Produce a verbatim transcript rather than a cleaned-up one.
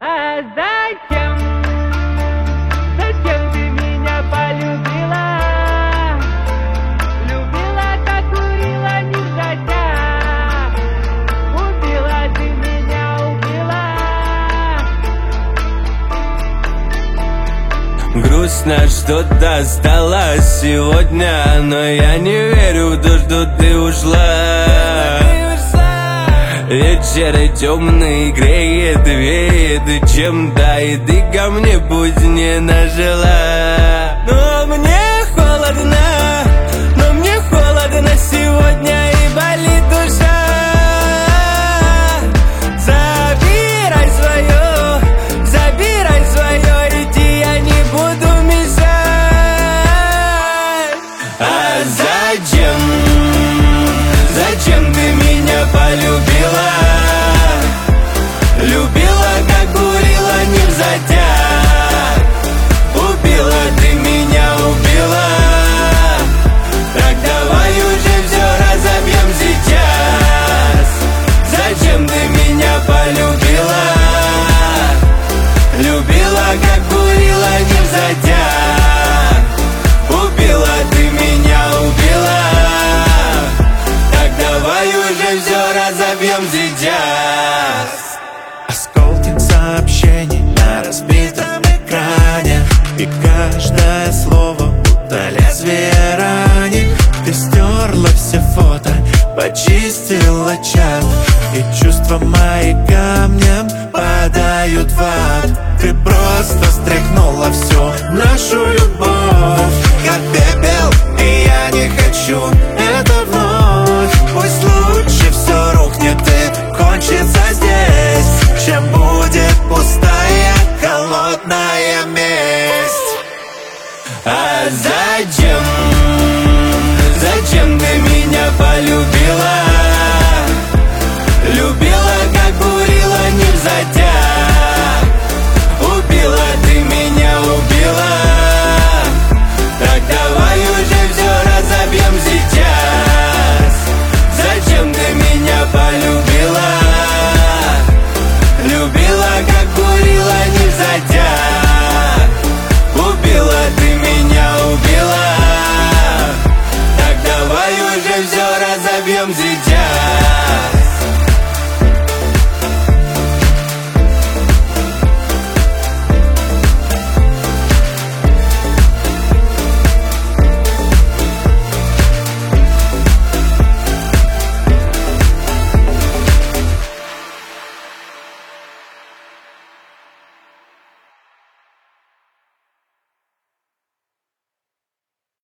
А зачем, зачем ты меня полюбила? Любила, как курила, невзначай. Убила, ты меня убила. Грустно, что-то осталось сегодня, но я не верю в то, что ты ушла. Вечер темный греет, веет чем-то, и ты ко мне путь не нажила. Но мне холодно, но мне холодно сегодня, и болит душа. Забирай свое, забирай свое, иди, я не буду мешать. А зачем, зачем ты меня полюбила? Любила, как курила, невзначай. Убила, ты меня убила. Так давай уже все разобьем сейчас. Зачем ты меня полюбила? Любила, как курила, невзначай. Убила, ты меня убила. Так давай уже все разобьем сейчас. Осколки сообщений на разбитом экране, и каждое слово будто лезвие ранит. Ты стерла все фото, почистила чат, и чувства мои камнем падают в ад. Ты просто стряхнула всю нашу любовь, как пепел, и я не хочу это вновь. Пусть лучше все рухнет и кончится здесь, чем будет пустая холодная месть. А